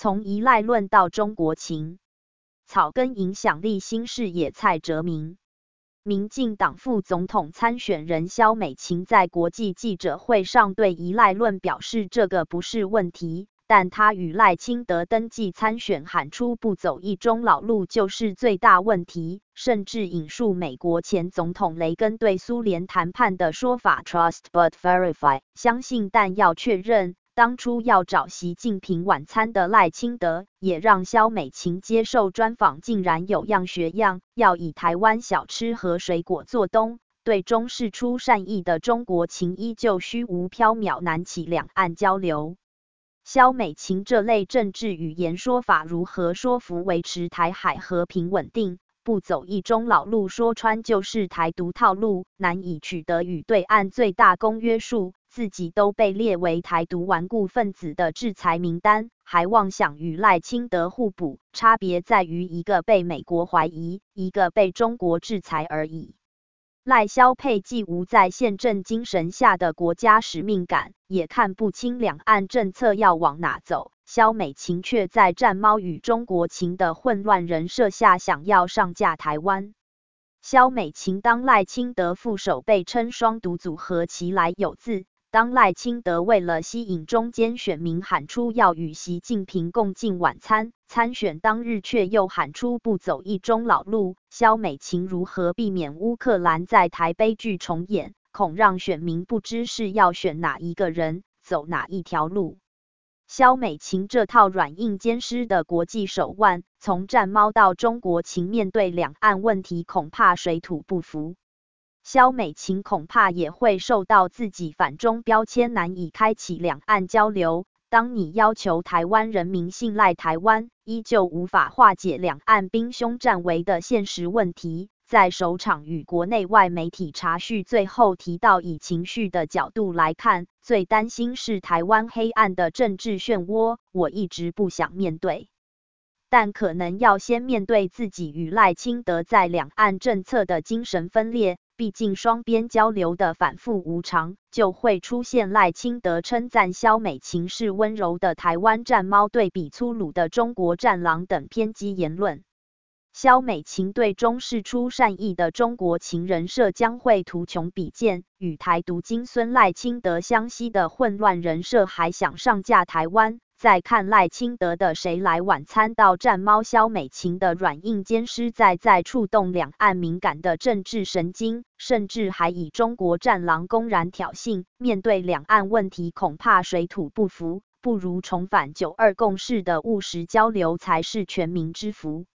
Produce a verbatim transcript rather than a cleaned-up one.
从依赖论到中国情，草根影响力新视野蔡哲明。民进党副总统参选人萧美琴在国际记者会上对依赖论表示，这个不是问题，但他与赖清德登记参选喊出不走一中老路就是最大问题，甚至引述美国前总统雷根对苏联谈判的说法 Trust but verify， 相信但要确认。当初要找习近平晚餐的赖清德，也让萧美琴接受专访竟然有样学样，要以台湾小吃和水果做东，对中释出善意的中国情依旧虚无缥缈，难起两岸交流。萧美琴这类政治语言说法如何说服维持台海和平稳定？不走一中老路，说穿就是台独套路，难以取得与对岸最大公约数，自己都被列为台独顽固分子的制裁名单，还妄想与赖清德互补，差别在于一个被美国怀疑，一个被中国制裁而已。赖萧配既无在宪政精神下的国家使命感，也看不清两岸政策要往哪走。萧美琴却在战猫与中国情的混乱人设下想要上架台湾。萧美琴当赖清德副手被称双独组合，其来有自。当赖清德为了吸引中间选民喊出要与习近平共进晚餐，参选当日却又喊出不走一中老路，萧美琴如何避免乌克兰在台悲剧重演，恐让选民不知是要选哪一个人，走哪一条路。萧美琴这套软硬兼施的国际手腕，从战猫到中国情，面对两岸问题恐怕水土不服。萧美琴恐怕也会受到自己反中标签，难以开启两岸交流。当你要求台湾人民信赖台湾，依旧无法化解两岸兵凶战危的现实问题。在首场与国内外媒体查叙最后提到，以情绪的角度来看，最担心是台湾黑暗的政治漩涡，我一直不想面对。但可能要先面对自己与赖清德在两岸政策的精神分裂，毕竟双边交流的反复无常，就会出现赖清德称赞萧美琴是温柔的台湾战猫，对比粗鲁的中国战狼等偏激言论。萧美琴对中释出善意的中国情人设将会图穷匕见，与台独金孙赖清德相吸的混乱人设还想上架台湾。再看赖清德的谁来晚餐到战猫萧美琴的软硬兼施，在在触动两岸敏感的政治神经，甚至还以中国战狼公然挑衅，面对两岸问题恐怕水土不服，不如重返九二共识的务实交流才是全民之福。